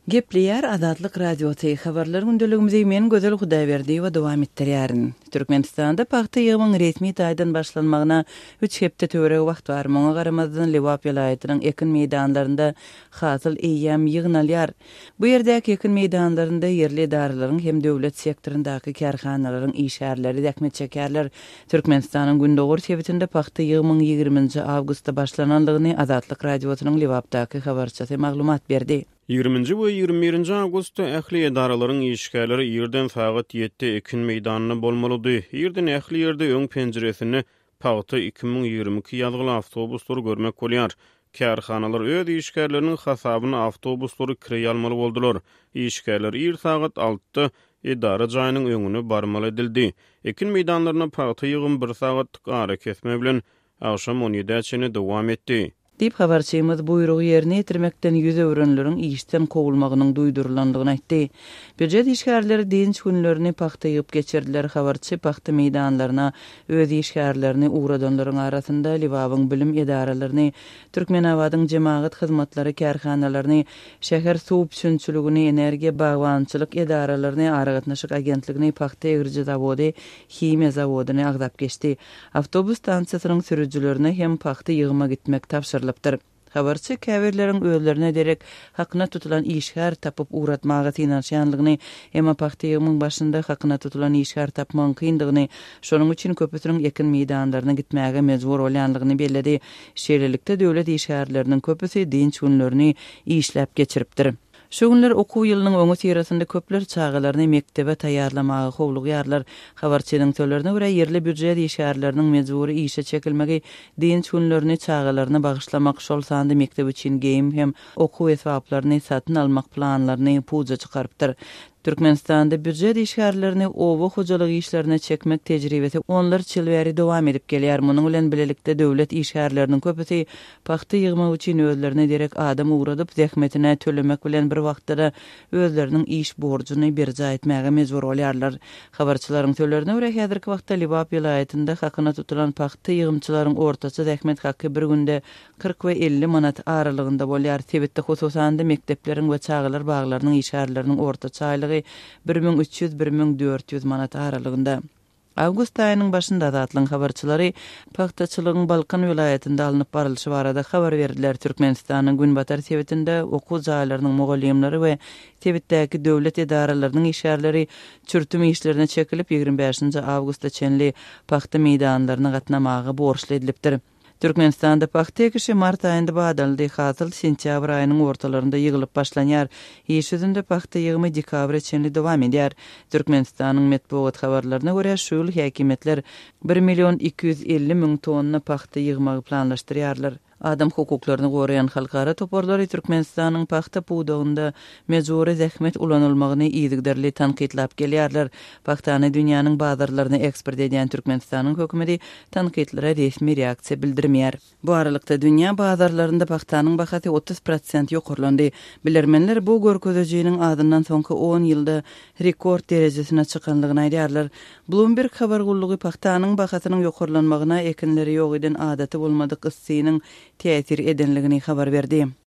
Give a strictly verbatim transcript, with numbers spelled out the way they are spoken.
Gepleyer Azatlyk Radioty habarlar gündəligimizi men gözəl Hudaýberdi we dowam etdirýärin. Türkmenistanda paxta ýygynyň resmi taýdan başlanmagyna üç hepde töwereg wagt bar. Muňa garamazdan Lewap ýylaýatynyň ekin meýdanlarynda hasyl eýýäm ýygnalýar. Bu ýerdäki ekin meýdanlarynda ýerli daralaryň hem döwlet sektorundaky karhanalaryň işgärleri däkme çekerler. Türkmenistanyň Gündogur tebitinde paxta ýygynyň ýygrimiňji awgustda başlananlygyny Azatlyk Radiosynyň Lewapdaky habarçysy maglumat berdi. ýygrimiňji we ýygrimi birinji awgustda ähli edaralaryň işgärleri ýerden faqat ýetdi ekin meýdanyny bolmalydy. Ýerden ähli ýerde öň penjiresini paxta iki ming ýygrimi iki ýazgyly awtobuslar görmek bolýar. Karhanalar öz işgärleriniň hasabyna awtobuslary kirýe almaly boldular. İşgärler ýer sagat altıda edara jaýynyň öňüne barmaly edildi. Ekin meýdanlaryna paxta ýygym bir sagatlyk ara kesme bilen akşam on ýediňe dowam etdi. Dip habarçymyz buyrugy ýerine ýetirmekden ýüz öwrenleriň işden kowulmagynyň duýdurulandygyny aýtdy. Budjet işgärleri diňç günlerini paxta ýyp geçirdiler. Habarçy paxta meýdanlaryna öz işgärlerini uğradanlaryň arasynda Liwabyň bilim edaralaryny, Türkmenawadyň jemaat hyzmatlary karhanalaryny, şäher suw düşünçiligini, energiýa bagwançylyk edaralaryny, aragatnaşyk agentligini, paxta ýygyrjy zawody, himiýa zawodyny agdap geçdi. Awtobus stansiýasynyň sürüjülerine hem paxta ýygyma gitmek tapşyrylypdyr. Habarçy käbirleriň özlerine derek hakyna tutulan işgär tapyp uğratmagy tynanşanlygyny, emma paxta ýygynyň başynda hakyna tutulan işgär tapmagyň kyndygyny, şonuň üçin köpüsiniň ekin meýdanlaryna gitmäge mejbur bolýanlygyny bellädi. Şeýlelikde döwlet işgärleriniň köpüsi diňç günlerini işläp geçiripdir. Şu günler okuw ýylynyň öňü sirasynda köpler çağalaryny mektebe taýýarlamagy howlugýarlar. Habarçynyň söýlerine görä ýerli büdjet işgärleriniň mejbury işe çekilmegi diňç günlerini çağalaryny bagyşlamak şol sandy mektep üçin geýim hem okuw esaplaryny satyn almak planlaryny puza çykarypdyr. Türkmenistanda büdjet işgärlerini owa hojalygy işlerine çekmek tejribesi onlar çylbäri dowam edip gelýär. Munyň bilen bilelikde döwlet işgärleriniň köpüsi paxta ýygmak üçin özlerine derek adam uğradyp zähmetine tölemek bilen bir wagtda özleriniň iş borjuny berja etmäge mejbur bolýarlar. Habarçylaryň söýlerine görä häzirki wagtda Lewap ýylaýatynda hakyna tutulan paxta ýygymçylaryň ortaça zähmet haky bir günde kırk we elli manat aralygynda bolýar. Tebitde hususanda mekdepleriň we çağalar baglarynyň işgärleriniň ortaça aýlygy bir ming üç ýüz - bir ming dört ýüz manat aralygynda. Awgust aýynyň başynda Azatlyň habarçylary paxtaçylygyň Balkan vilayetinde alınıp barylşy barada habar berdiler. Türkmenistanyň Günbatar tebitinde okuw jaýlarynyň mugallimleri we tebitdäki döwlet edaralarynyň işgärleri çürtüm işlerine çekilip ýygrimi beşinji awgustda çenli paxta meýdanlaryna gatnamagy borçly edilipdir. Türkmenistanda paxta ekişi mart aýynda badaldy, hasyl sentýabr aýynyň ortalarynda ýygylyp başlanýar. Iş üzünde paxta ýygymy dekabr çenli dowam edýär. Türkmenistanyň medeniýet habarlaryna görä şu ýyl häkimetler bir million iki yüz elli ming tonna paxta ýygmagy planlaşdyrýarlar. Adam hukuklaryny gorayan halkara toporlary Türkmenistanyň paxta puwdugynda mejburi zähmet ulanylmagyny ýygyderli tanqidlap gelýärler. Paxtany dünýäniň bazarlaryna eksport edýän Türkmenistanyň hökümeti tanqidlere resmi reaksiýa bildirmeýär. Bu aralykda dünýä bazarlarynda paxtanyň bahasy otuz prosent ýokurlandy. Bilermenler bu görkezejiniň adyndan soňky on ýylda rekord derejesine çykanlygyny aýdýarlar. Bloomberg habar gullugy paxtanyň bahasynyň ýokurlanmagyna ekinleri ýok eden adaty bolmadyk yssynyň täsir edenligini habar berdi.